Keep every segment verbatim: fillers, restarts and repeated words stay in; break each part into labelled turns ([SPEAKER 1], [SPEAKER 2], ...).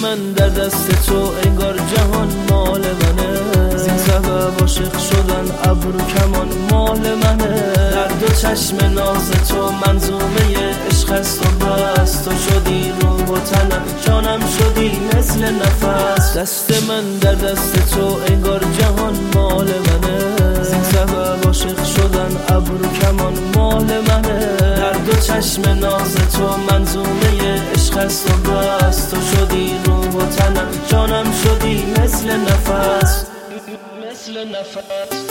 [SPEAKER 1] من در دست تو، انگار جهان مال منه. زین سبب عاشق شدن ابرو کمان مال منه. در دو چشم ناز تو منظومه عشق است و بس. تو شدی روح و تنم، جانم شدی مثل نفس. دست من در دست تو، انگار جهان مال منه. زین سبب عاشق شدن ابرو کمان مال منه. در دو چشم ناز تو منظومه عشق است و بس. تو شدی روح و تنم، جانم شدی مثل نفس، مثل نفس.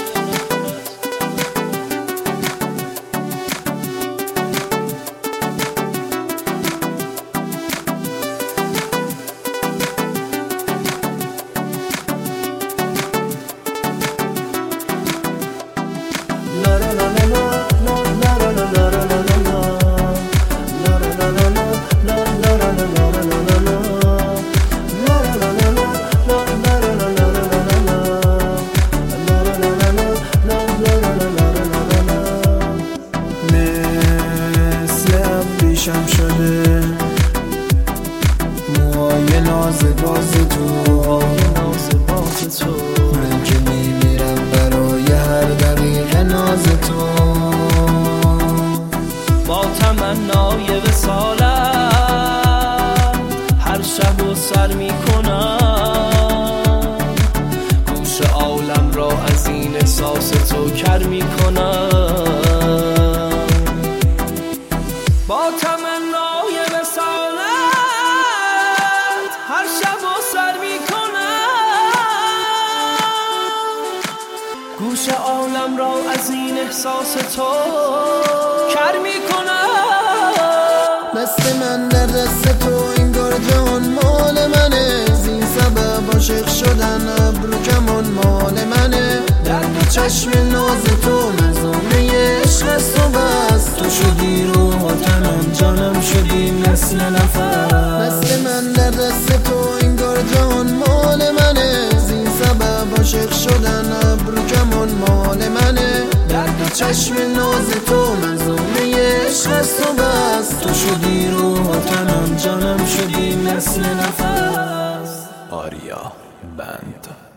[SPEAKER 2] شم شده موهای ناز باز تو،
[SPEAKER 1] ناز باز تو.
[SPEAKER 2] من که میمیرم برای هر دقیقه ناز تو.
[SPEAKER 1] با تمنای وصالت هر شب و سر میکنم. گوش عالم را از این احساس تو کر میکنم. با تمنای وصالت هر شب و سر میکنم. گوش عالم را از این احساس تو کر میکنم.
[SPEAKER 2] دست من در دست تو، انگار جهان مال منه. زین سبب عاشق شدن ابرو کمان مال منه. در دو چشم ناز تو منظومه عشق است و بس. تو شدی روح و تنم، جانم شدی مثل نفس. دست من در دست تو، انگار جهان مال منه. زین سبب عاشق شدن ابرو کمان مال منه. در دو چشم ناز تو منظومه عشق است و بس. تو شدی روح و تنم، جانم شدی مثل نفس.
[SPEAKER 3] آریا بند.